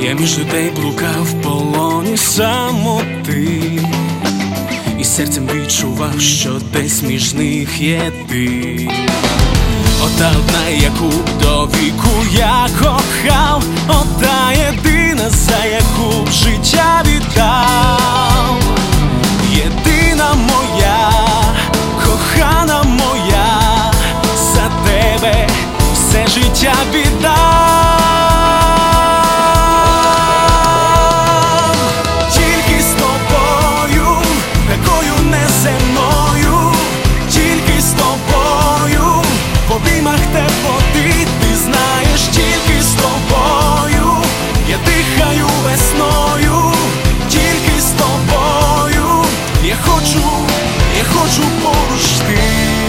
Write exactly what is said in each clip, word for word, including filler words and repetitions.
Я між людей блукав в полоні самоти, і серцем відчував, що десь між них є ти. Ота одна, яку до віку я кохав, ота єдина, за яку б життя віддав. Єдина моя, кохана моя, за тебе все життя віддав. Тільки з тобою, такою неземною, тільки з тобою, в обіймах теплоти, ти знаєш, тільки з тобою я дихаю весною, тільки з тобою я хочу, я хочу поруч ти.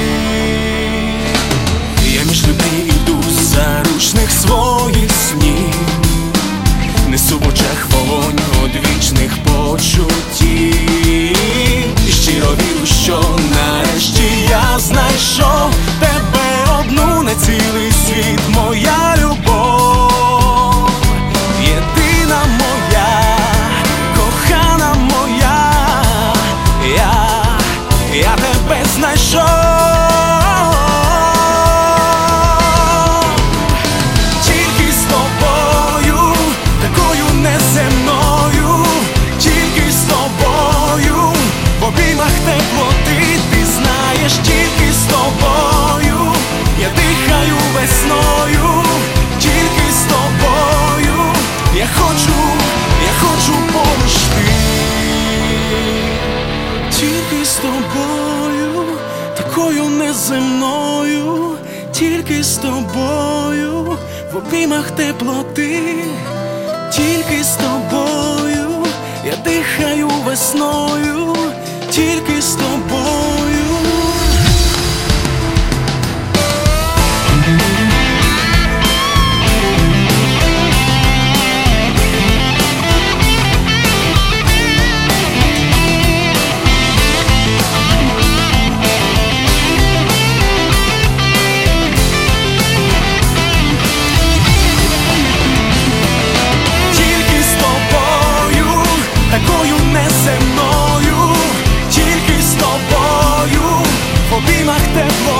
Я між людей іду з заручних своїх снів, несу в очах вогонь одвічних почуттів, і щиро вірю, що нарешті я знайшов тебе одну на цілий світ, моя любов. Єдина моя, кохана моя, я, я тебе знайшов. Тільки з тобою, такою неземною, тільки з тобою, в обіймах теплоти, ти знаєш, тільки з тобою я дихаю весною, тільки з тобою я хочу, я хочу поруч ти. Тільки з тобою, такою неземною, тільки з тобою, в обіймах теплоти, тільки з тобою я дихаю весною, тільки з тобою. Такою неземною, тільки з тобою, в обіймах тепло.